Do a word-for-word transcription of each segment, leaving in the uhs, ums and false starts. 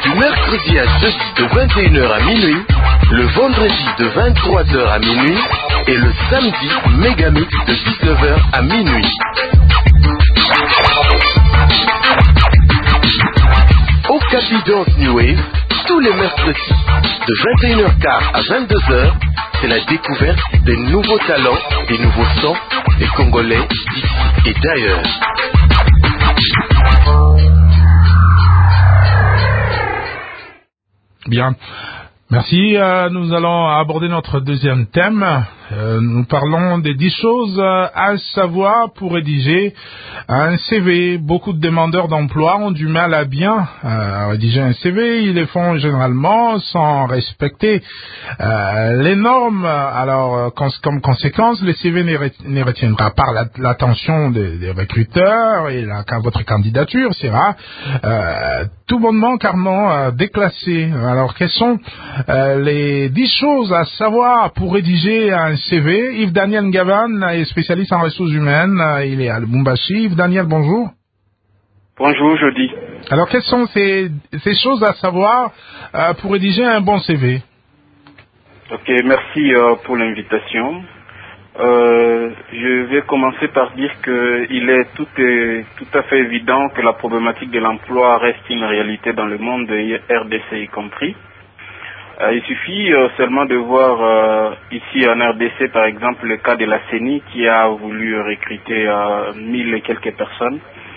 Du mercredi à jeudi de vingt et une heures à minuit, le vendredi de vingt-trois heures à minuit et le samedi Megamix de dix-neuf heures à minuit. Au Capidance New Wave, tous les mercredis, de vingt et une heures quinze à vingt-deux heures, c'est la découverte des nouveaux talents, des nouveaux sons, des Congolais d'ici et d'ailleurs. Bien. Merci. Euh, nous allons aborder notre deuxième thème. Euh, nous parlons des dix choses euh, à savoir pour rédiger un C V. Beaucoup de demandeurs d'emploi ont du mal à bien euh, rédiger un C V. Ils le font généralement sans respecter euh, les normes. Alors, euh, cons- comme conséquence, le C V ne, re- ne retiendra pas la- l'attention des, des recruteurs et la, votre candidature sera euh, tout bonnement carrément euh, déclassée. Alors, quelles sont euh, les dix choses à savoir pour rédiger un C V? Yves Daniel Ngavan est spécialiste en ressources humaines. Il est à Lubumbashi. Yves Daniel, bonjour. Bonjour, Jody. Alors, quelles sont ces, ces choses à savoir euh, pour rédiger un bon C V? Ok, merci euh, pour l'invitation. Euh, je vais commencer par dire que il est tout, est tout à fait évident que la problématique de l'emploi reste une réalité dans le monde, R D C y compris. Euh, il suffit euh, seulement de voir euh, ici en R D C par exemple le cas de la C E N I qui a voulu recruter euh, mille et quelques personnes.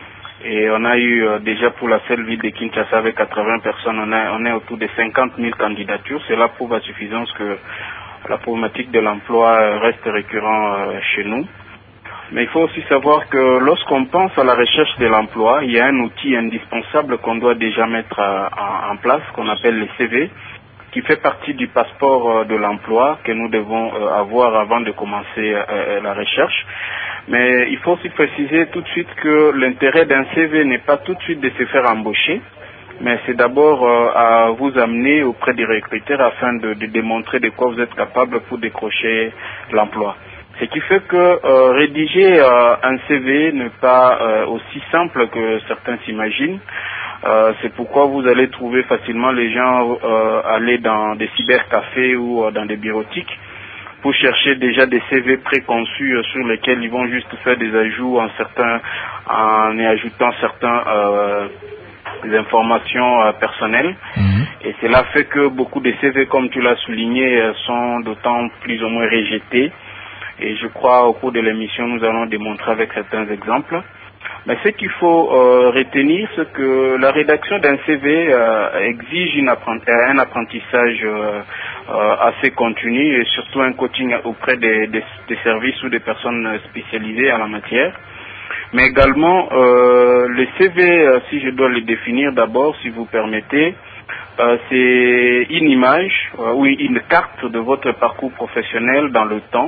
Et on a eu euh, déjà pour la seule ville de Kinshasa avec quatre-vingts personnes, on, a, on est autour de cinquante mille candidatures. Cela prouve à suffisance que la problématique de l'emploi reste récurrente euh, chez nous. Mais il faut aussi savoir que lorsqu'on pense à la recherche de l'emploi, il y a un outil indispensable qu'on doit déjà mettre euh, en, en place, qu'on appelle le C V, qui fait partie du passeport euh, de l'emploi que nous devons euh, avoir avant de commencer euh, la recherche. Mais il faut aussi préciser tout de suite que l'intérêt d'un C V n'est pas tout de suite de se faire embaucher, mais c'est d'abord euh, à vous amener auprès des recruteurs afin de, de démontrer de quoi vous êtes capable pour décrocher l'emploi. Ce qui fait que euh, rédiger euh, un C V n'est pas euh, aussi simple que certains s'imaginent. Euh, c'est pourquoi vous allez trouver facilement les gens euh, aller dans des cybercafés ou euh, dans des bureautiques pour chercher déjà des C V préconçus euh, sur lesquels ils vont juste faire des ajouts en certains, en y ajoutant certains euh, des informations euh, personnelles. Mmh. Et cela fait que beaucoup de C V, comme tu l'as souligné, euh, sont d'autant plus ou moins rejetés. Et je crois au cours de l'émission, nous allons démontrer avec certains exemples. Mais ce qu'il faut euh, retenir, c'est que la rédaction d'un C V euh, exige une apprenti- un apprentissage euh, euh, assez continu et surtout un coaching auprès des, des, des services ou des personnes spécialisées en la matière. Mais également, euh, le C V, euh, si je dois le définir d'abord, si vous permettez, euh, c'est une image, euh, oui, une carte de votre parcours professionnel dans le temps.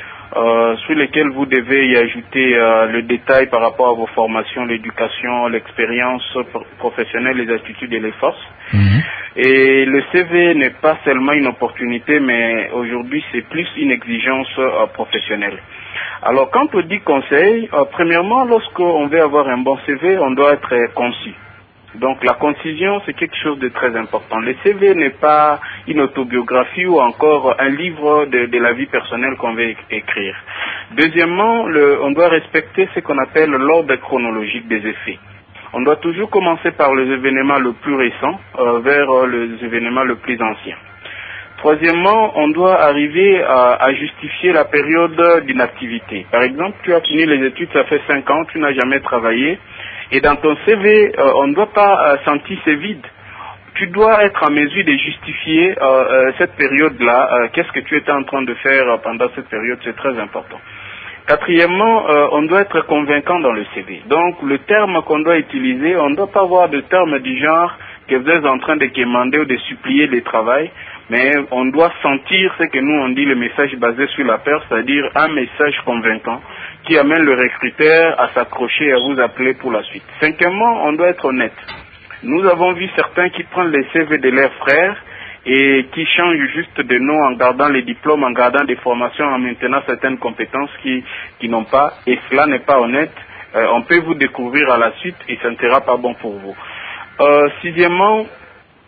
Euh, sur lesquels vous devez y ajouter euh, le détail par rapport à vos formations, l'éducation, l'expérience professionnelle, les attitudes et les forces. Mmh. Et le C V n'est pas seulement une opportunité, mais aujourd'hui c'est plus une exigence euh, professionnelle. Alors quand on dit conseil, euh, premièrement, lorsqu'on veut avoir un bon C V, on doit être euh, concis. Donc la concision, c'est quelque chose de très important. Le C V n'est pas une autobiographie ou encore un livre de, de la vie personnelle qu'on veut écrire. Deuxièmement, le, on doit respecter ce qu'on appelle l'ordre chronologique des effets. On doit toujours commencer par les événements le plus récents euh, vers euh, les événements le plus anciens. Troisièmement, on doit arriver à, à justifier la période d'inactivité. Par exemple, tu as fini les études, ça fait cinq ans, tu n'as jamais travaillé. Et dans ton C V, euh, on ne doit pas euh, sentir ce vide. Tu dois être en mesure de justifier euh, euh, cette période-là. Euh, qu'est-ce que tu étais en train de faire pendant cette période, c'est très important. Quatrièmement, euh, on doit être convaincant dans le C V. Donc, le terme qu'on doit utiliser, on ne doit pas avoir de terme du genre que vous êtes en train de quémander ou de supplier le travail, mais on doit sentir ce que nous on dit, le message basé sur la peur, c'est-à-dire un message convaincant qui amène le recruteur à s'accrocher et à vous appeler pour la suite. Cinquièmement, on doit être honnête. Nous avons vu certains qui prennent les C V de leurs frères et qui changent juste de nom en gardant les diplômes, en gardant des formations, en maintenant certaines compétences qui, qui n'ont pas, et cela n'est pas honnête. Euh, on peut vous découvrir à la suite et ça ne sera pas bon pour vous. Euh, sixièmement,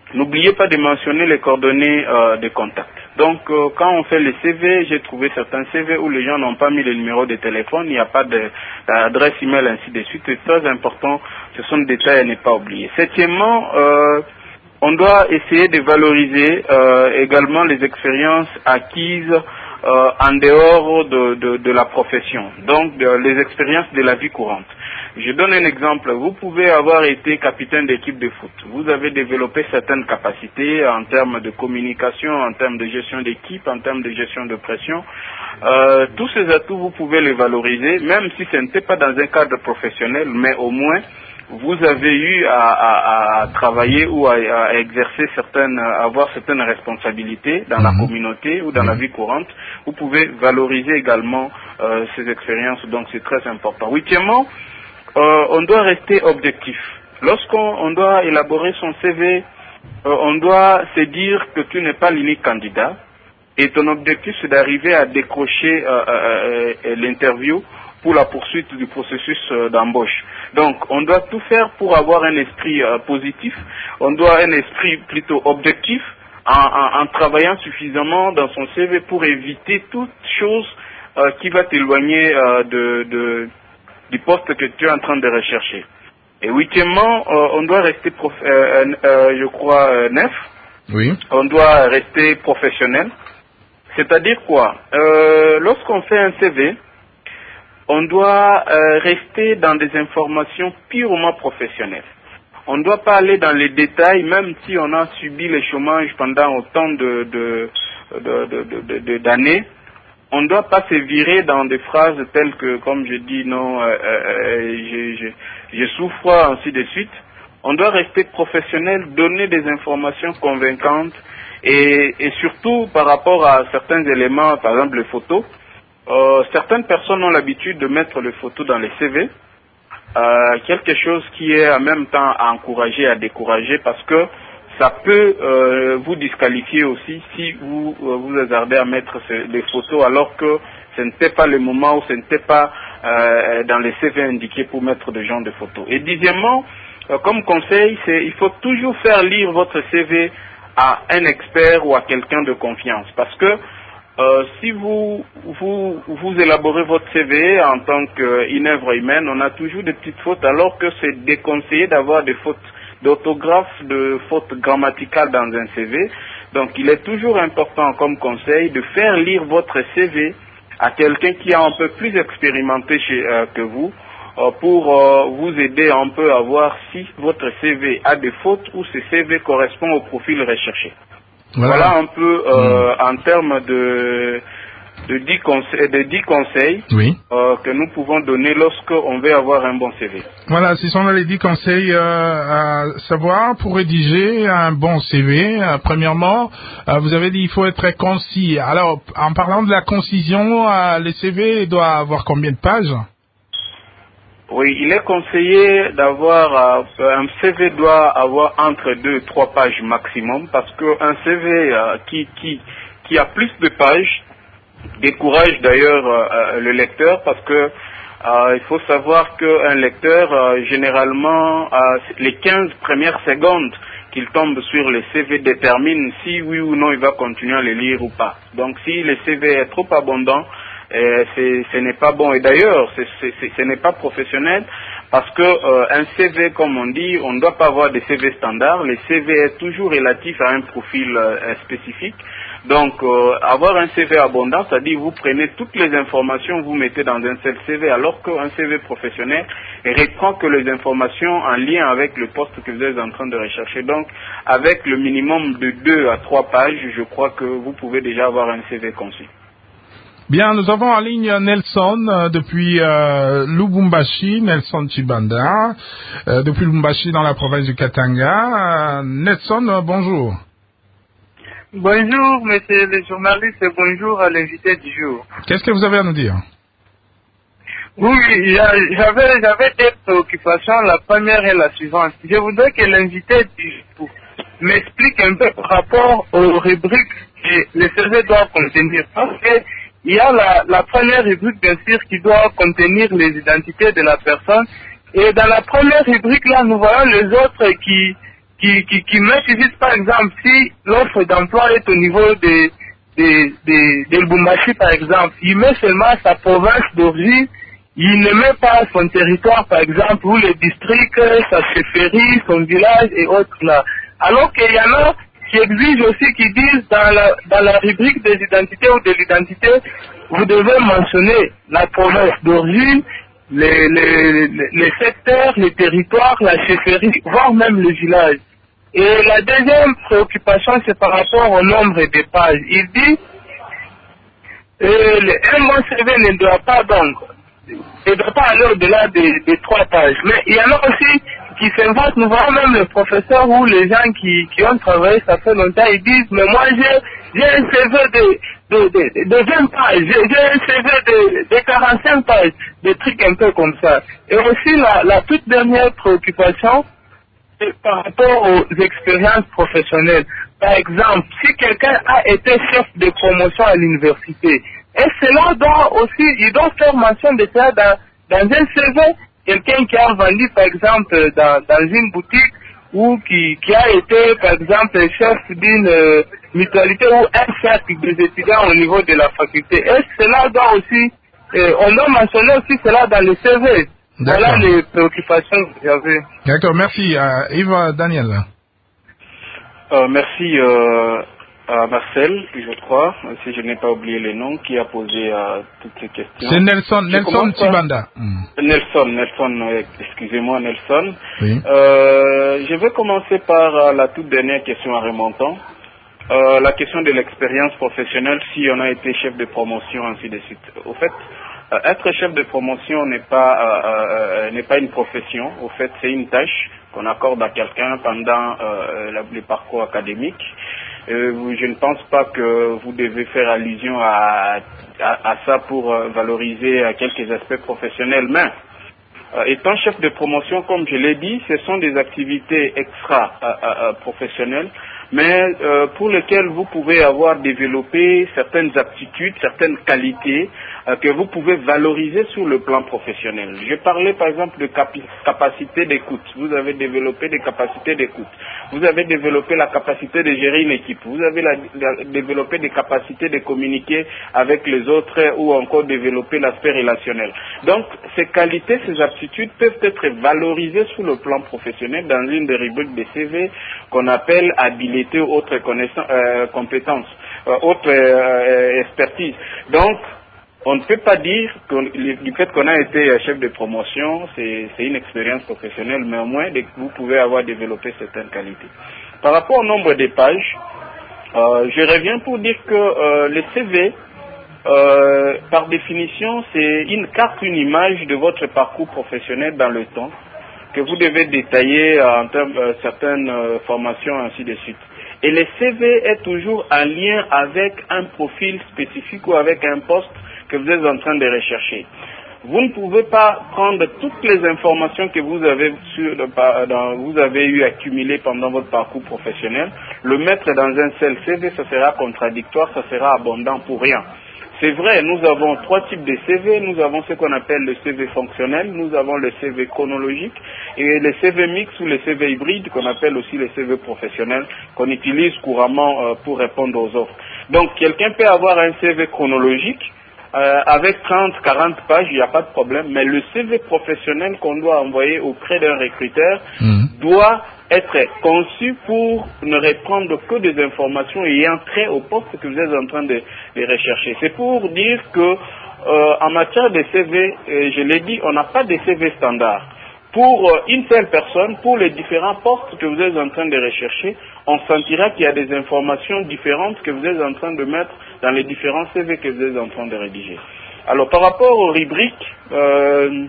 n'oubliez pas de mentionner les coordonnées euh, de contact. Donc, euh, quand on fait les C V, j'ai trouvé certains C V où les gens n'ont pas mis le numéro de téléphone, il n'y a pas d'adresse email, ainsi de suite. C'est très important, ce sont des détails à ne pas oublier. Septièmement, euh, on doit essayer de valoriser euh, également les expériences acquises euh, en dehors de, de, de la profession, donc de, les expériences de la vie courante. Je donne un exemple. Vous pouvez avoir été capitaine d'équipe de foot. Vous avez développé certaines capacités en termes de communication, en termes de gestion d'équipe, en termes de gestion de pression. Euh, tous ces atouts, vous pouvez les valoriser, même si ce n'était pas dans un cadre professionnel, mais au moins, vous avez eu à, à, à travailler ou à, à exercer certaines, à avoir certaines responsabilités dans mmh. la communauté ou dans mmh. la vie courante. Vous pouvez valoriser également euh, ces expériences, donc c'est très important. Huitièmement, euh, on doit rester objectif. Lorsqu'on on doit élaborer son C V, euh, on doit se dire que tu n'es pas l'unique candidat et ton objectif c'est d'arriver à décrocher euh, euh, euh, l'interview pour la poursuite du processus euh, d'embauche. Donc, on doit tout faire pour avoir un esprit euh, positif, on doit un esprit plutôt objectif, en, en, en travaillant suffisamment dans son C V pour éviter toute chose euh, qui va t'éloigner euh, de, de, du poste que tu es en train de rechercher. Et huitièmement, euh, on doit rester, prof, euh, euh, je crois, euh, neuf. Oui. On doit rester professionnel. C'est-à-dire quoi? euh, Lorsqu'on fait un C V, on doit euh, rester dans des informations purement professionnelles. On ne doit pas aller dans les détails, même si on a subi le chômage pendant autant de, de, de, de, de, de, d'années. On ne doit pas se virer dans des phrases telles que, comme je dis, non, euh, euh, je, je, je souffre, ainsi de suite. On doit rester professionnel, donner des informations convaincantes et, et surtout par rapport à certains éléments, par exemple les photos. Euh, certaines personnes ont l'habitude de mettre les photos dans les C V, euh, quelque chose qui est en même temps à encourager, à décourager, parce que ça peut euh, vous disqualifier aussi si vous euh, vous hasardez à mettre ce, des photos alors que ce n'était pas le moment ou ce n'était pas euh, dans les C V indiqués pour mettre de genre de photos. Et dixièmement, euh, comme conseil, c'est il faut toujours faire lire votre C V à un expert ou à quelqu'un de confiance, parce que Euh, si vous, vous vous élaborez votre C V en tant qu'une œuvre humaine, on a toujours des petites fautes, alors que c'est déconseillé d'avoir des fautes d'orthographe, de fautes grammaticales dans un C V. Donc il est toujours important comme conseil de faire lire votre C V à quelqu'un qui est un peu plus expérimenté chez, euh, que vous, euh, pour euh, vous aider un peu à voir si votre C V a des fautes ou ce C V correspond au profil recherché. Voilà, voilà un peu euh, mmh. en termes de, de, dix conseils, de dix conseils oui. euh, que nous pouvons donner lorsqu'on veut avoir un bon C V. Voilà, ce sont les dix conseils euh, à savoir pour rédiger un bon C V. Euh, premièrement, euh, vous avez dit qu'il faut être très concis. Alors, en parlant de la concision, euh, le C V doit avoir combien de pages ? Oui, il est conseillé d'avoir, euh, un C V doit avoir entre deux et trois pages maximum, parce qu'un C V euh, qui, qui, qui a plus de pages décourage d'ailleurs euh, le lecteur, parce que euh, il faut savoir qu'un lecteur, euh, généralement, euh, les quinze premières secondes qu'il tombe sur le C V déterminent si oui ou non il va continuer à le lire ou pas. Donc si le C V est trop abondant, Euh, ce n'est pas bon, et d'ailleurs ce n'est pas professionnel, parce que euh, un C V, comme on dit, on ne doit pas avoir des C V standards. Le C V est toujours relatif à un profil euh, spécifique. Donc euh, avoir un C V abondant, c'est-à-dire vous prenez toutes les informations, vous mettez dans un seul C V, alors qu'un C V professionnel reprend que les informations en lien avec le poste que vous êtes en train de rechercher. Donc avec le minimum de deux à trois pages, je crois que vous pouvez déjà avoir un C V concis. Bien, nous avons en ligne Nelson euh, depuis euh, Lubumbashi, Nelson Chibanda, euh, depuis Lubumbashi dans la province du Katanga. Euh, Nelson, euh, bonjour. Bonjour, monsieur le journaliste, et bonjour à l'invité du jour. Qu'est-ce que vous avez à nous dire? Oui, j'avais, j'avais des préoccupations. La première est la suivante. Je voudrais que l'invité du jour m'explique un peu par rapport aux rubriques que le C V doit contenir. Parce que il y a la, la première rubrique, bien sûr, qui doit contenir les identités de la personne. Et dans la première rubrique, là, nous voyons les autres qui, qui, qui, qui met juste, par exemple, si l'offre d'emploi est au niveau de, de, de, de Lubumbashi, par exemple, il met seulement sa province d'origine, il ne met pas son territoire, par exemple, ou le district, sa chefferie, son village et autres là. Alors qu'il y en a qui exigent aussi, qui disent dans la, dans la rubrique des identités ou de l'identité, vous devez mentionner la province d'origine, les, les, les, les secteurs, les territoires, la chefferie, voire même le village. Et la deuxième préoccupation, c'est par rapport au nombre de pages. Il dit, euh, le, un bon C V ne doit pas donc, ne doit pas aller au-delà des, des trois pages. Mais il y en a aussi qui s'inventent, nous voyons même les professeurs ou les gens qui, qui ont travaillé ça fait longtemps, ils disent, mais moi j'ai, j'ai un C V de, de, de, de vingt pages, j'ai, j'ai un C V de, de quarante-cinq pages, des trucs un peu comme ça. Et aussi la, la toute dernière préoccupation, c'est par rapport aux expériences professionnelles. Par exemple, si quelqu'un a été chef de promotion à l'université, et cela doit aussi, il doit faire mention de ça dans, dans un C V. Quelqu'un qui a vendu, par exemple, dans, dans une boutique ou qui, qui a été, par exemple, chef d'une euh, mutualité ou un cercle des étudiants au niveau de la faculté. Et cela doit aussi, euh, on doit mentionner aussi cela dans le C V. Voilà les préoccupations que j'avais. D'accord, merci. Euh, Yves Daniel. Euh, merci euh, à Marcel, je crois, si je n'ai pas oublié les noms, qui a posé euh, toutes ces questions. C'est Nelson, Je Nelson Tibanda. Hmm. Nelson, Nelson, euh, excusez-moi Nelson. Oui. Euh, je vais commencer par euh, la toute dernière question à remontant. Euh, la question de l'expérience professionnelle, si on a été chef de promotion, ainsi de suite. Au fait, euh, être chef de promotion n'est pas euh, euh, n'est pas une profession. Au fait, c'est une tâche qu'on accorde à quelqu'un pendant euh, la, le parcours académique. Euh, je ne pense pas que vous devez faire allusion à, à, à ça pour euh, valoriser euh, quelques aspects professionnels. Mais euh, étant chef de promotion, comme je l'ai dit, ce sont des activités extra euh, euh, professionnelles, mais euh, pour lesquelles vous pouvez avoir développé certaines aptitudes, certaines qualités euh, que vous pouvez valoriser sur le plan professionnel. Je parlais par exemple de capi- capacité d'écoute. Vous avez développé des capacités d'écoute. Vous avez développé la capacité de gérer une équipe. Vous avez la, la, développé des capacités de communiquer avec les autres ou encore développer l'aspect relationnel. Donc, ces qualités, ces aptitudes peuvent être valorisées sur le plan professionnel dans une des rubriques des C V qu'on appelle habilité ou autres euh, compétences, euh, autres euh, expertise. Donc, on ne peut pas dire que du fait qu'on a été chef de promotion, c'est une expérience professionnelle, mais au moins vous pouvez avoir développé certaines qualités. Par rapport au nombre de pages, euh, je reviens pour dire que euh, le C V, euh, par définition, c'est une carte, une image de votre parcours professionnel dans le temps, que vous devez détailler en termes de euh, certaines euh, formations, ainsi de suite. Et le C V est toujours en lien avec un profil spécifique ou avec un poste que vous êtes en train de rechercher. Vous ne pouvez pas prendre toutes les informations que vous avez, sur, dans, vous avez eu accumulées pendant votre parcours professionnel, le mettre dans un seul C V, ça sera contradictoire, ça sera abondant pour rien. C'est vrai, nous avons trois types de C V. Nous avons ce qu'on appelle le C V fonctionnel, nous avons le C V chronologique et le C V mix ou le C V hybride qu'on appelle aussi le C V professionnel qu'on utilise couramment euh, pour répondre aux offres. Donc quelqu'un peut avoir un C V chronologique euh, avec trente, quarante pages, il n'y a pas de problème, mais le C V professionnel qu'on doit envoyer auprès d'un recruteur mmh. doit être conçu pour ne reprendre que des informations ayant trait au poste que vous êtes en train de, de rechercher. C'est pour dire que euh, en matière de C V, euh, je l'ai dit, on n'a pas de C V standard. Pour euh, une seule personne, pour les différents postes que vous êtes en train de rechercher, on sentira qu'il y a des informations différentes que vous êtes en train de mettre dans les différents C V que vous êtes en train de rédiger. Alors par rapport aux rubriques, euh,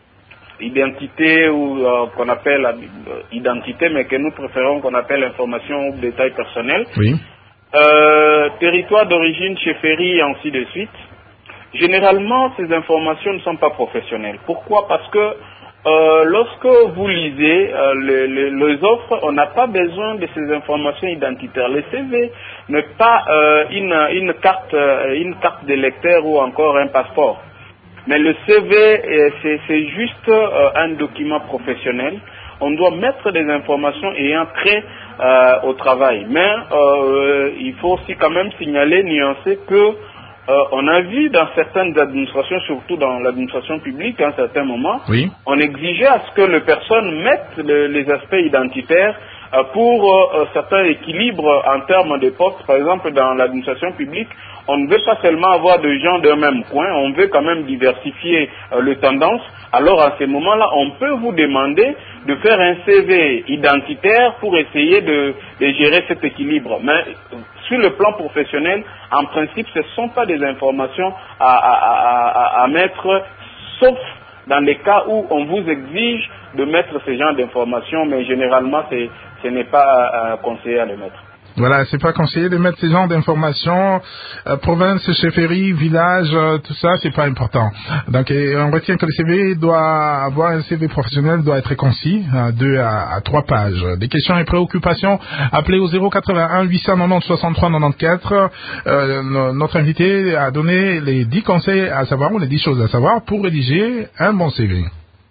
identité ou euh, qu'on appelle euh, identité, mais que nous préférons qu'on appelle information ou détail personnel. Oui. Euh, territoire d'origine, chefferie et ainsi de suite. Généralement, ces informations ne sont pas professionnelles. Pourquoi? Parce que euh, lorsque vous lisez euh, les, les, les offres, on n'a pas besoin de ces informations identitaires. Le C V n'est pas euh, une, une carte, une carte de lecteur ou encore un passeport. Mais le C V, c'est juste euh, un document professionnel on doit mettre des informations ayant trait euh, au travail. Mais euh, il faut aussi quand même signaler, nuancer que euh, on a vu dans certaines administrations, surtout dans l'administration publique, à un certain moment, oui. on exigeait à ce que les personnes mettent le, les aspects identitaires euh, pour euh, certains équilibres en termes de postes. Par exemple, dans l'administration publique, on ne veut pas seulement avoir des gens d'un même coin, on veut quand même diversifier euh, les tendances. Alors à ce moment-là, on peut vous demander de faire un C V identitaire pour essayer de, de gérer cet équilibre. Mais sur le plan professionnel, en principe, ce ne sont pas des informations à, à, à, à mettre, sauf dans les cas où on vous exige de mettre ce genre d'informations, mais généralement, c'est, ce n'est pas euh, conseillé à le mettre. Voilà, c'est pas conseillé de mettre ces genres d'informations, euh, province, chefferie, village, euh, tout ça, c'est pas important. Donc, et on retient que le C V doit avoir un C V professionnel, doit être concis, euh, deux à, à trois pages. Des questions et préoccupations, appelez au zéro quatre-vingt-un huit cent quatre-vingt-dix soixante-trois quatre-vingt-quatorze. Euh, notre invité a donné les dix conseils à savoir, ou les dix choses à savoir pour rédiger un bon C V.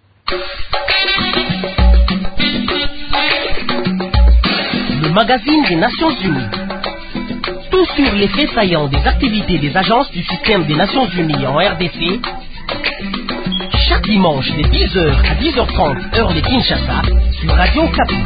Magazine des Nations Unies. Tout sur les faits saillants des activités des agences du système des Nations Unies en R D C. Chaque dimanche de dix heures à dix heures trente heure de Kinshasa sur Radio Okapi.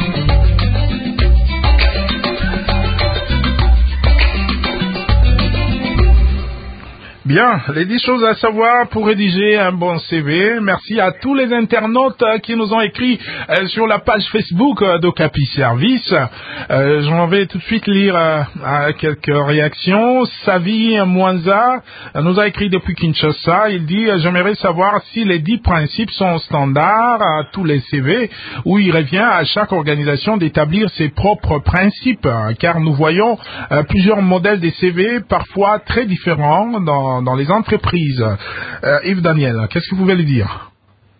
Bien, les dix choses à savoir pour rédiger un bon C V. Merci à tous les internautes qui nous ont écrit euh, sur la page Facebook euh, d'Okapi Service. Euh, J'en vais tout de suite lire euh, euh, quelques réactions. Savi Mwanza euh, nous a écrit depuis Kinshasa. Il dit euh, « J'aimerais savoir si les dix principes sont standards à tous les C V ou il revient à chaque organisation d'établir ses propres principes, euh, car nous voyons euh, plusieurs modèles des C V, parfois très différents dans dans les entreprises. Euh, Yves Daniel, qu'est-ce que vous pouvez lui dire?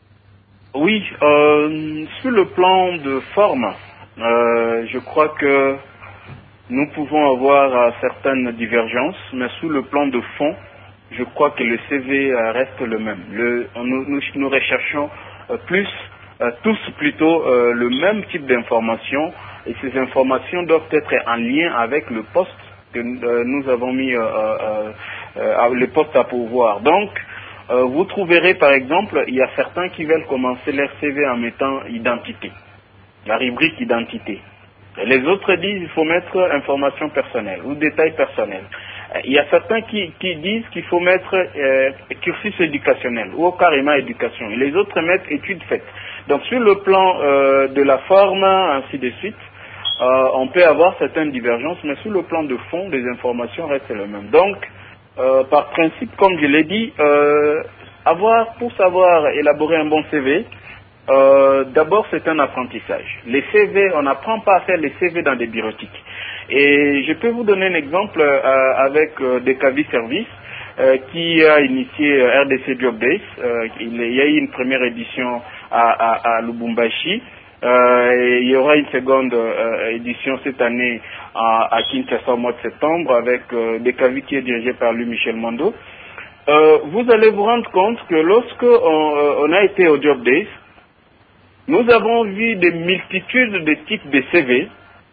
Oui, euh, sur le plan de forme, euh, je crois que nous pouvons avoir euh, certaines divergences, mais sur le plan de fond, je crois que le C V euh, reste le même. Le, nous, nous, nous recherchons euh, plus, euh, tous plutôt euh, le même type d'informations, et ces informations doivent être en lien avec le poste que euh, nous avons mis euh, euh, euh, le poste à pourvoir. Donc, euh, vous trouverez par exemple, il y a certains qui veulent commencer leur C V en mettant identité, la rubrique identité. Et les autres disent qu'il faut mettre information personnelle ou détails personnels. Il y a certains qui, qui disent qu'il faut mettre euh, cursus éducationnel ou carrément éducation. Et les autres mettent études faites. Donc sur le plan euh, de la forme, ainsi de suite, euh, on peut avoir certaines divergences, mais sur le plan de fond, les informations restent les mêmes. Donc, euh, par principe, comme je l'ai dit, euh, avoir, pour savoir élaborer un bon C V, euh, d'abord c'est un apprentissage. Les C V, on n'apprend pas à faire les C V dans des bureautiques. Et je peux vous donner un exemple euh, avec euh, Dekavi Service, euh, qui a initié euh, R D C Job Days. Euh, il, il y a eu une première édition à, à, à Lubumbashi. Euh, et il y aura une seconde euh, édition cette année à, à Kinshasa au mois de septembre avec euh, Dekavi qui est dirigé par lui, Michel Mondo. Euh, vous allez vous rendre compte que lorsque on, euh, on a été au Job Days, nous avons vu des multitudes de types de C V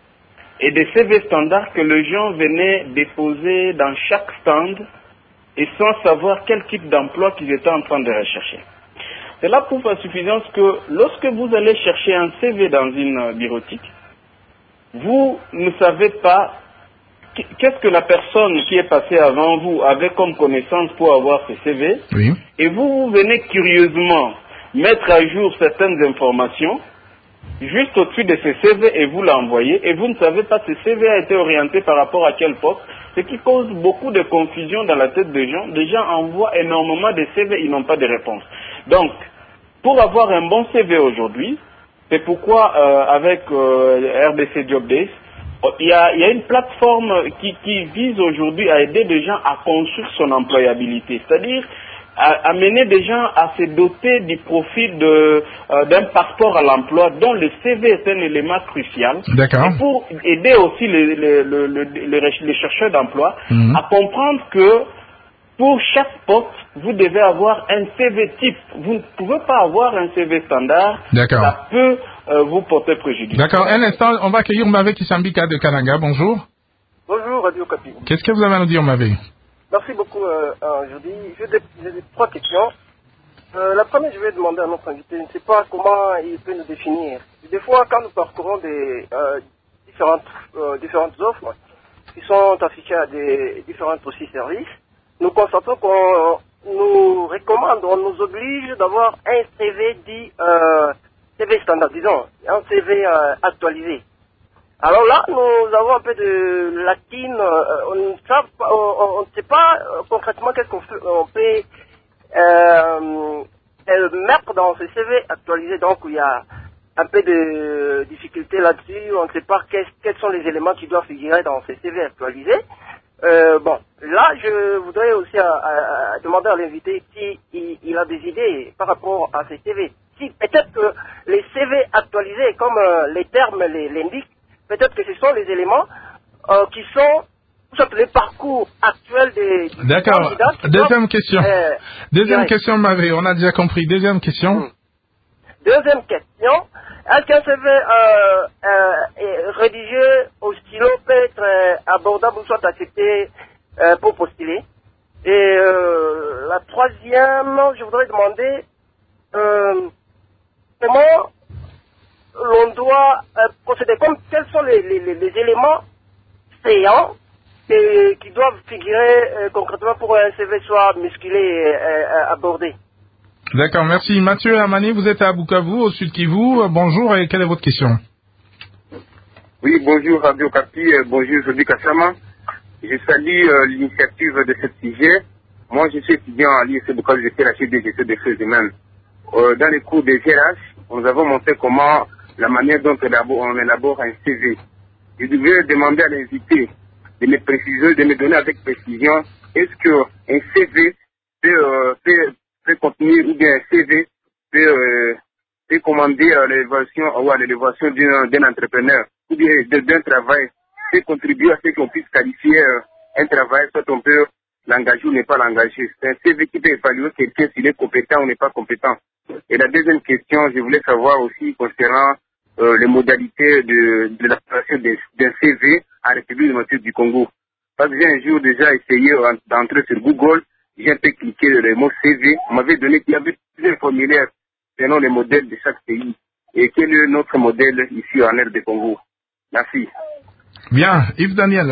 et des C V standards que les gens venaient déposer dans chaque stand et sans savoir quel type d'emploi qu'ils étaient en train de rechercher. Cela prouve à suffisance que lorsque vous allez chercher un C V dans une bureautique, vous ne savez pas qu'est-ce que la personne qui est passée avant vous avait comme connaissance pour avoir ce C V, oui. Et vous, vous venez curieusement mettre à jour certaines informations juste au-dessus de ce C V et vous l'envoyez, et vous ne savez pas si ce C V a été orienté par rapport à quel poste, ce qui cause beaucoup de confusion dans la tête des gens. Des gens envoient énormément de C V, ils n'ont pas de réponse. Donc, pour avoir un bon C V aujourd'hui, c'est pourquoi euh, avec euh, R D C Job Days, il y a, il y a une plateforme qui, qui vise aujourd'hui à aider des gens à construire son employabilité, c'est-à-dire à amener des gens à se doter du profil de, euh, d'un passeport à l'emploi dont le C V est un élément crucial. D'accord. Et pour aider aussi les, les, les, les, les chercheurs d'emploi mmh. à comprendre que pour chaque poste, vous devez avoir un C V type. Vous ne pouvez pas avoir un C V standard. D'accord. Ça peut euh, vous porter préjudice. D'accord, un instant, on va accueillir Mavé Kisambika de Kananga. Bonjour. Bonjour Radio Okapi. Qu'est-ce que vous avez à nous dire, Mavé? Merci beaucoup, euh, aujourd'hui. J'ai des, j'ai des trois questions. Euh, la première, je vais demander à notre invité, je ne sais pas comment il peut nous définir. Des fois, quand nous parcourons des euh, différentes, euh, différentes offres qui sont affichées à des différents aussi services, nous constatons qu'on nous recommande, on nous oblige d'avoir un C V dit euh, C V standard, disons, un C V euh, actualisé. Alors là, nous avons un peu de latine, euh, on ne sait pas, on, on ne sait pas euh, concrètement qu'est-ce qu'on fait, on peut euh, euh, mettre dans ce C V actualisé. Donc il y a un peu de difficulté là-dessus, on ne sait pas quels, quels sont les éléments qui doivent figurer dans ce C V actualisé. Euh, bon, là je voudrais aussi à, à, à demander à l'invité si il, il a des idées par rapport à ces C V. Si peut-être que les C V actualisés, comme euh, les termes l'indiquent, peut-être que ce sont les éléments euh, qui sont tout les parcours actuels des, des D'accord. candidats. Deuxième doivent, question. Euh, Deuxième direct. question, Mavé. On a déjà compris. Deuxième question. Hmm. Deuxième question. Est-ce qu'un C V euh, euh, rédigé au stylo peut être euh, abordable ou soit accepté euh, pour postuler? Et euh, la troisième, je voudrais demander euh, comment l'on doit euh, procéder, comme quels sont les, les, les, les éléments saillants et, qui doivent figurer euh, concrètement pour un C V soit musculé et euh, abordé. D'accord, merci. Mathieu Amani, vous êtes à Bukavu, au sud Kivu. Bonjour, et quelle est votre question? Oui, bonjour Radio Kapi, euh, bonjour Jody Kassama. Je salue euh, l'initiative de ce sujet. Moi, je suis étudiant à l'I S C Bukavu, je fais la chef de gestion des choses humaines. Euh, dans les cours des G R H, nous avons montré comment la manière dont on élabore, on élabore un C V. Je devais demander à l'invité de me préciser, de me donner avec précision, est-ce qu'un C V peut, euh, peut, peut contenir, ou bien un C V peut, euh, peut commander euh, l'évaluation ou à l'élévation d'un entrepreneur, ou bien d'un travail, peut contribuer à ce qu'on puisse qualifier euh, un travail, soit on peut l'engager ou ne pas l'engager. C'est un C V qui peut évaluer quelqu'un s'il est compétent ou n'est pas compétent. Et la deuxième question, je voulais savoir aussi concernant euh, les modalités de, de l'application d'un C V à la République démocratique du Congo. Parce que j'ai un jour déjà essayé d'entrer sur Google, j'ai un peu cliqué le mot C V, on m'avait donné qu'il y avait plusieurs formulaires selon les modèles de chaque pays. Et quel est notre modèle ici en R D Congo? Merci. Bien, Yves Daniel.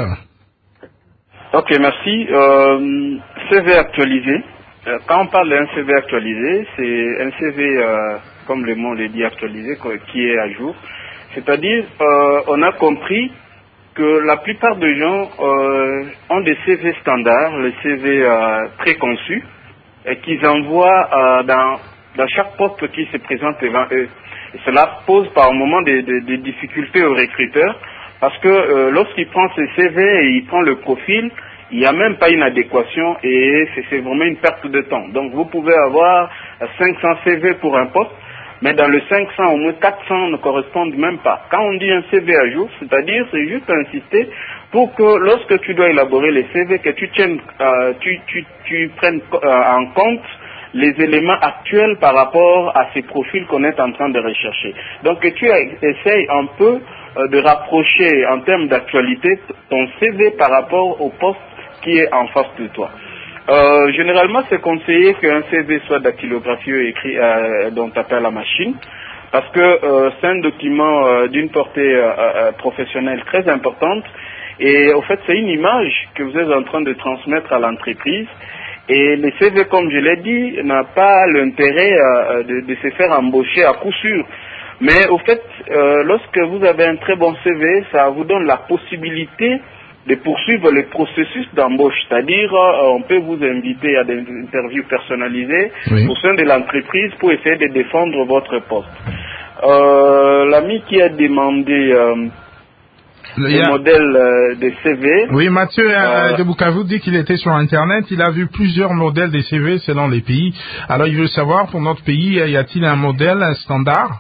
Ok, merci. Euh, C V actualisé. Euh, quand on parle d'un C V actualisé, c'est un C V, euh, comme le mot le dit, actualisé, qui est à jour. C'est-à-dire, euh, on a compris que la plupart des gens euh, ont des C V standards, les C V euh, préconçus, et qu'ils envoient euh, dans, dans chaque poste qui se présente devant eux. Et cela pose par moment des, des, des difficultés aux recruteurs, parce que euh, lorsqu'il prend ce C V et il prend le profil, il n'y a même pas une adéquation et c'est vraiment une perte de temps. Donc vous pouvez avoir cinq cents C V pour un poste, mais dans le cinq cents, au moins quatre cents ne correspondent même pas. Quand on dit un C V à jour, c'est-à-dire, c'est juste insister pour que lorsque tu dois élaborer les C V, que tu tiennes, euh, tu, tu, tu prennes euh, en compte les éléments actuels par rapport à ces profils qu'on est en train de rechercher. Donc que tu essayes un peu euh, de rapprocher en termes d'actualité ton C V par rapport au poste qui est en face de toi. Euh, généralement, c'est conseillé qu'un C V soit dactylographié écrit euh, dont tapé à la machine, parce que euh, c'est un document euh, d'une portée euh, euh, professionnelle très importante, et au fait, c'est une image que vous êtes en train de transmettre à l'entreprise. Et le C V, comme je l'ai dit, n'a pas l'intérêt euh, de, de se faire embaucher à coup sûr. Mais au fait, euh, lorsque vous avez un très bon C V, ça vous donne la possibilité de poursuivre le processus d'embauche. C'est-à-dire, euh, on peut vous inviter à des interviews personnalisées oui. au sein de l'entreprise pour essayer de défendre votre poste. Euh, l'ami qui a demandé euh, le a... modèle euh, de C V... Oui, Mathieu euh, euh, de Bukavu dit qu'il était sur Internet, il a vu plusieurs modèles de C V selon les pays. Alors, il veut savoir, pour notre pays, y a-t-il un modèle un standard?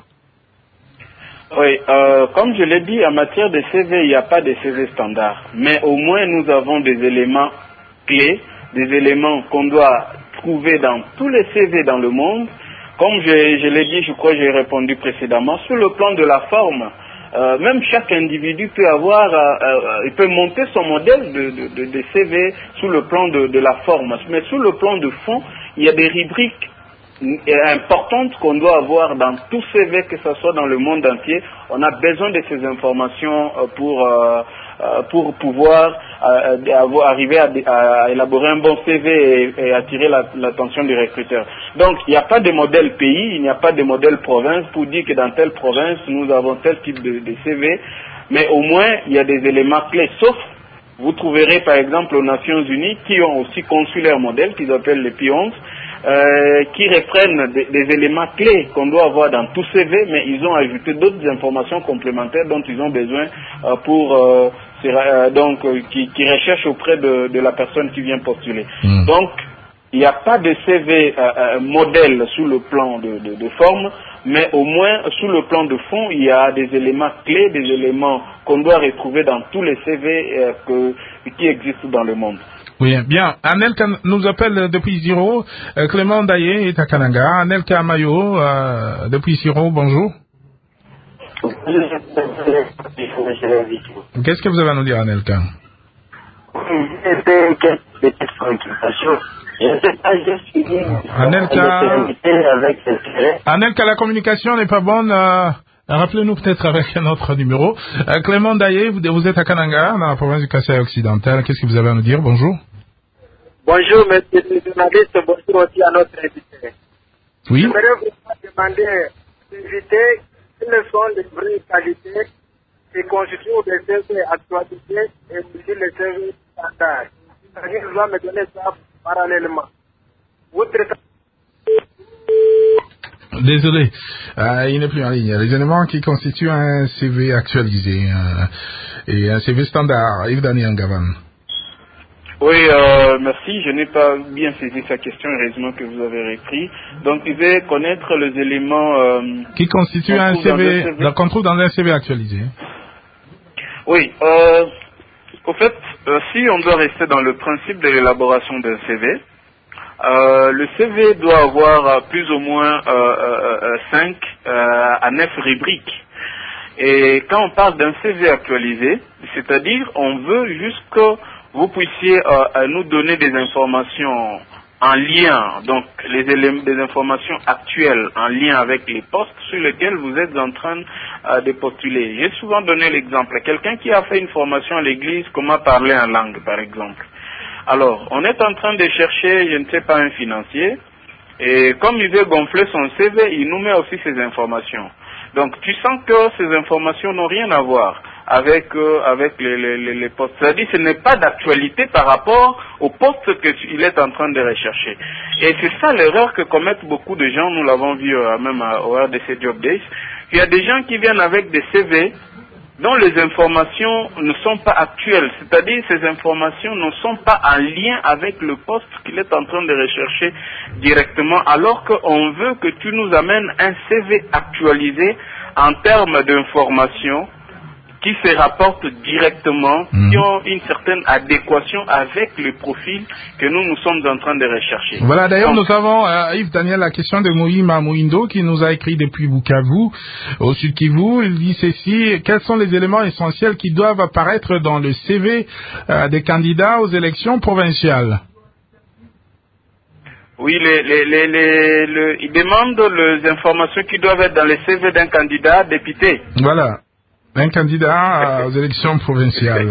Oui, euh, comme je l'ai dit, en matière de C V, il n'y a pas de C V standard. Mais au moins, nous avons des éléments clés, des éléments qu'on doit trouver dans tous les C V dans le monde comme je, je l'ai dit, je crois que j'ai répondu précédemment, sur le plan de la forme, euh, même chaque individu peut avoir, euh, euh, il peut monter son modèle de, de, de, de C V sur le plan de, de la forme. Mais sur le plan de fond, il y a des rubriques importantes qu'on doit avoir dans tout C V, que ce soit dans le monde entier. On a besoin de ces informations pour, euh, pour pouvoir euh, avoir, arriver à, à élaborer un bon C V et, et attirer l'attention la, des recruteurs. Donc il n'y a pas de modèle pays, il n'y a pas de modèle province pour dire que dans telle province nous avons tel type de, de C V, mais au moins il y a des éléments clés, sauf vous trouverez par exemple aux Nations Unies qui ont aussi conçu leur modèle qu'ils appellent les P onze, euh, qui reprennent des, des éléments clés qu'on doit avoir dans tout C V, mais ils ont ajouté d'autres informations complémentaires dont ils ont besoin euh, pour euh, euh, donc euh, qui, qui recherchent auprès de, de la personne qui vient postuler. Mmh. Donc il n'y a pas de C V euh, euh, modèle sous le plan de, de, de forme, mais au moins sous le plan de fond, il y a des éléments clés, des éléments qu'on doit retrouver dans tous les C V euh, que, qui existent dans le monde. Oui, bien. Anelka nous appelle depuis Ziro. Euh, Clément Daye est à Kananga. Anelka Mayo euh, depuis Ziro, bonjour. Qu'est-ce que vous avez à nous dire, Anelka? Anelka, Anelka, la communication n'est pas bonne. Euh, Rappelez-nous peut-être avec un autre numéro. Euh, Clément Daye, vous, vous êtes à Kananga, dans la province du Kasaï occidental. Qu'est-ce que vous avez à nous dire? Bonjour. Bonjour, monsieur le journaliste. Bonjour aussi à notre invité. Oui. J'aimerais vous demander, inviter, quelles sont les vraies qualités qui constituent des C V actualisés et aussi les C V standards. Je dois me donner ça parallèlement. Vous traitez... Désolé, euh, il n'est plus en ligne. Les éléments qui constituent un C V actualisé euh, et un C V standard. Yves Daniel Gavan. Oui, euh, merci. Je n'ai pas bien saisi sa question, heureusement que vous avez repris. Donc, il veut connaître les éléments... Euh, qui constituent un C V, C V. Qu'on trouve dans un C V actualisé. Oui, euh, au fait, euh, si on doit rester dans le principe de l'élaboration d'un C V, Euh, le C V doit avoir euh, plus ou moins cinq euh, euh, à neuf rubriques. Et quand on parle d'un C V actualisé, c'est-à-dire on veut juste que vous puissiez euh, nous donner des informations en lien, donc les éléments, des informations actuelles en lien avec les postes sur lesquels vous êtes en train euh, de postuler. J'ai souvent donné l'exemple. Quelqu'un qui a fait une formation à l'église, comment parler en langue par exemple. Alors, on est en train de chercher, je ne sais pas, un financier, et comme il veut gonfler son C V, il nous met aussi ces informations. Donc, tu sens que ces informations n'ont rien à voir avec euh, avec les, les, les postes. C'est-à-dire que ce n'est pas d'actualité par rapport au poste qu'il est en train de rechercher. Et c'est ça l'erreur que commettent beaucoup de gens, nous l'avons vu euh, même au R D C Job Days. Il y a des gens qui viennent avec des C V dont les informations ne sont pas actuelles, c'est-à-dire ces informations ne sont pas en lien avec le poste qu'il est en train de rechercher directement, alors qu'on veut que tu nous amènes un C V actualisé en termes d'informations qui se rapportent directement, mmh. qui ont une certaine adéquation avec le profil que nous nous sommes en train de rechercher. Voilà, d'ailleurs, nous avons, euh, Yves Daniel, la question de Moïma Mouindo qui nous a écrit depuis Bukavu, au sud Kivu. Il dit ceci: quels sont les éléments essentiels qui doivent apparaître dans le C V euh, des candidats aux élections provinciales? Oui, les, les, les, les, le, il demande les informations qui doivent être dans le C V d'un candidat député. Voilà. Un candidat aux élections provinciales.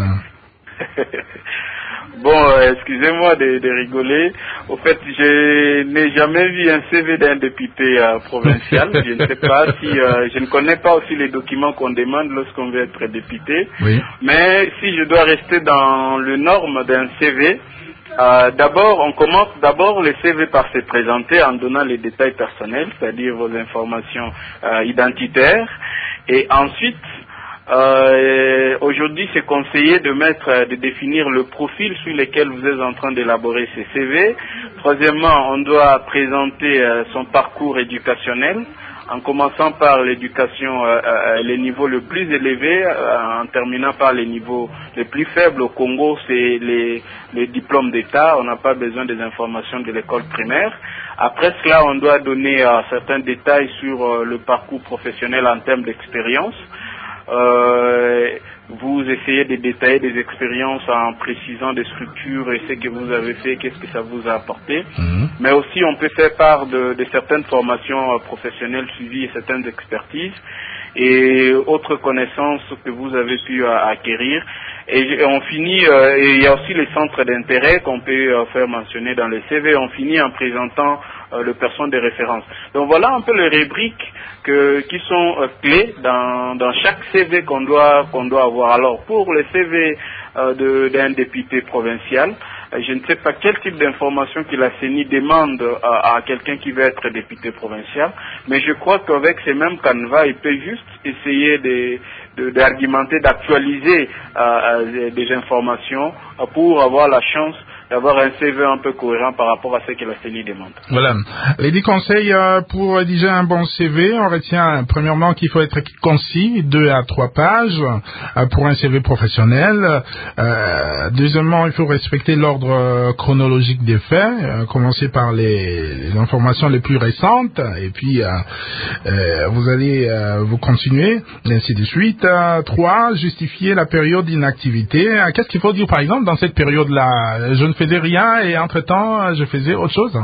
Bon, euh, excusez-moi de, de rigoler. Au fait, je n'ai jamais vu un C V d'un député euh, provincial. Je ne sais pas si, euh, je ne connais pas aussi les documents qu'on demande lorsqu'on veut être député. Oui. Mais si je dois rester dans le norme d'un C V, euh, d'abord, on commence d'abord le C V par se présenter en donnant les détails personnels, c'est-à-dire vos informations euh, identitaires, et ensuite. Euh, aujourd'hui, c'est conseillé de mettre, de définir le profil sur lequel vous êtes en train d'élaborer ces C V. Troisièmement, on doit présenter euh, son parcours éducationnel, en commençant par l'éducation, euh, euh, les niveaux les plus élevés, euh, en terminant par les niveaux les plus faibles. Au Congo, c'est les, les diplômes d'État. On n'a pas besoin des informations de l'école primaire. Après cela, on doit donner euh, certains détails sur euh, le parcours professionnel en termes d'expérience. Euh, vous essayez de détailler des expériences en précisant des structures et ce que vous avez fait, qu'est-ce que ça vous a apporté. Mmh. Mais aussi, on peut faire part de, de certaines formations euh, professionnelles suivies et certaines expertises et autres connaissances que vous avez pu euh, acquérir. Et, et on finit, euh, et il y a aussi les centres d'intérêt qu'on peut euh, faire mentionner dans le C V. On finit en présentant euh, le personne de référence. Donc voilà un peu les rubriques que, qui sont euh, clés dans, dans chaque C V qu'on doit, qu'on doit avoir. Alors pour le C V euh, de, d'un député provincial, euh, je ne sais pas quel type d'information que la C E N I demande euh, à quelqu'un qui veut être député provincial, mais je crois qu'avec ces mêmes canevas, il peut juste essayer de De, d'argumenter, d'actualiser euh, euh, des informations euh, pour avoir la chance d'avoir un C V un peu cohérent par rapport à ce que la C E N I demande. Voilà. Les dix conseils euh, pour rédiger un bon C V, on retient premièrement qu'il faut être concis, deux à trois pages euh, pour un C V professionnel. Euh, deuxièmement, il faut respecter l'ordre euh, chronologique des faits, euh, commencer par les, les informations les plus récentes, et puis euh, euh, vous allez euh, vous continuer, et ainsi de suite. Euh, trois, justifier la période d'inactivité. Euh, qu'est-ce qu'il faut dire par exemple dans cette période-là? Je ne faisais rien et entre-temps, je faisais autre chose.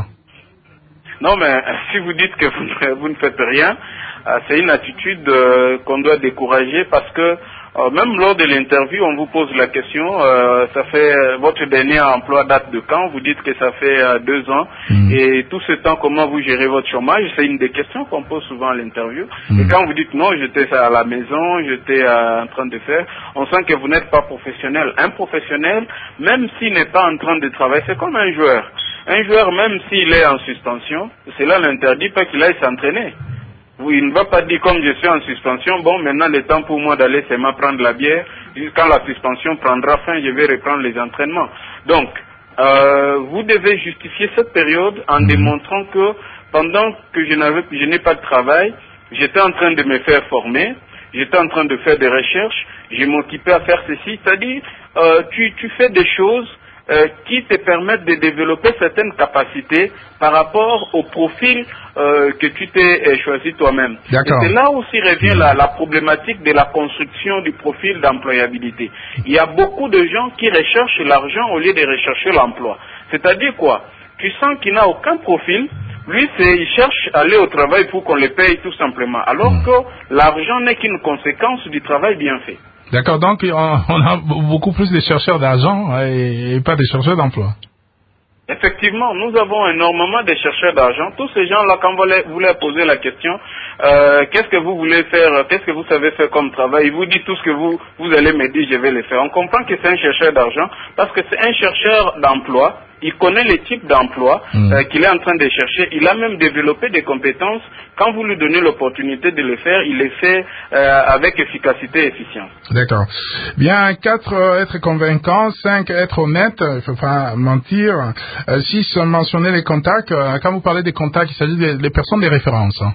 Non, mais si vous dites que vous ne, vous ne faites rien, euh, c'est une attitude euh, qu'on doit décourager parce que euh, même lors de l'interview, on vous pose la question, euh, ça fait euh, votre dernier emploi date de quand? Vous dites que ça fait euh, deux ans. Mmh. Et tout ce temps, comment vous gérez votre chômage? C'est une des questions qu'on pose souvent à l'interview. Mmh. Et quand vous dites non, j'étais à la maison, j'étais euh, en train de faire, on sent que vous n'êtes pas professionnel. Un professionnel, même s'il n'est pas en train de travailler, c'est comme un joueur. Un joueur, même s'il est en suspension, cela n'interdit pas qu'il aille s'entraîner. Oui, il ne va pas dire comme je suis en suspension, bon, maintenant le temps pour moi d'aller seulement prendre la bière, quand la suspension prendra fin, je vais reprendre les entraînements. Donc, euh, vous devez justifier cette période en démontrant que pendant que je n'avais, je n'ai pas de travail, j'étais en train de me faire former, j'étais en train de faire des recherches, je m'occupais à faire ceci, c'est-à-dire, euh, tu, tu fais des choses Euh, qui te permettent de développer certaines capacités par rapport au profil euh, que tu t'es euh, choisi toi-même. Et c'est là aussi revient la, la problématique de la construction du profil d'employabilité. Il y a beaucoup de gens qui recherchent l'argent au lieu de rechercher l'emploi. C'est-à-dire quoi? Tu sens qu'il n'a aucun profil, lui c'est, il cherche à aller au travail pour qu'on le paye tout simplement, alors que l'argent n'est qu'une conséquence du travail bien fait. D'accord, donc on a beaucoup plus de chercheurs d'argent et pas de chercheurs d'emploi. Effectivement, nous avons énormément de chercheurs d'argent. Tous ces gens-là, quand vous leur posez la question, euh, qu'est-ce que vous voulez faire, qu'est-ce que vous savez faire comme travail, il vous dit tout ce que vous, vous allez me dire, je vais le faire. On comprend que c'est un chercheur d'argent parce que c'est un chercheur d'emploi. Il connaît les types d'emploi mmh. euh, qu'il est en train de chercher. Il a même développé des compétences. Quand vous lui donnez l'opportunité de le faire, il les fait euh, avec efficacité et efficience. D'accord. Bien, quatre, euh, être convaincant. Cinq, être honnête. Il ne faut pas mentir. Euh, six, mentionner les contacts. Euh, quand vous parlez des contacts, il s'agit des, des personnes de référence. Hein.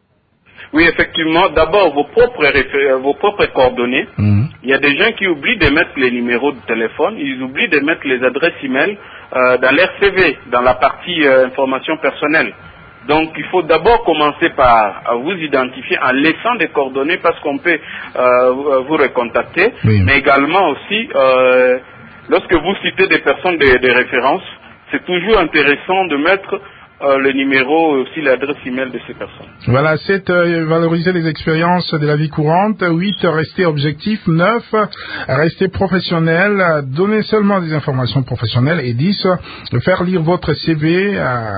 Oui, effectivement. D'abord, vos propres, réfé- vos propres coordonnées. Mmh. Il y a des gens qui oublient de mettre les numéros de téléphone. Ils oublient de mettre les adresses e-mail euh, dans leur C V, dans la partie euh, information personnelle. Donc, il faut d'abord commencer par à vous identifier en laissant des coordonnées parce qu'on peut euh, vous recontacter. Oui. Mais également aussi, euh, lorsque vous citez des personnes de, de référence, c'est toujours intéressant de mettre Euh, le numéro et aussi l'adresse email de ces personnes. Voilà, sept, euh, valoriser les expériences de la vie courante. huit, rester objectif. neuf, rester professionnel, donner seulement des informations professionnelles. Et dix, faire lire votre C V, euh,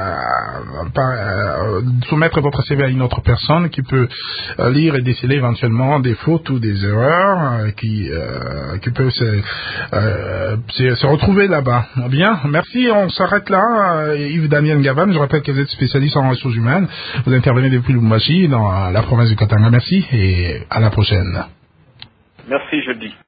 par, euh, soumettre votre C V à une autre personne qui peut euh, lire et déceler éventuellement des fautes ou des erreurs euh, qui, euh, qui peuvent se, euh, se, se retrouver là-bas. Bien, merci, on s'arrête là. Euh, Yves Daniel Ngavan, je rappelle que vous êtes spécialiste en ressources humaines. Vous intervenez depuis Lubumbashi, dans la province du Katanga. Merci et à la prochaine. Merci, jeudi.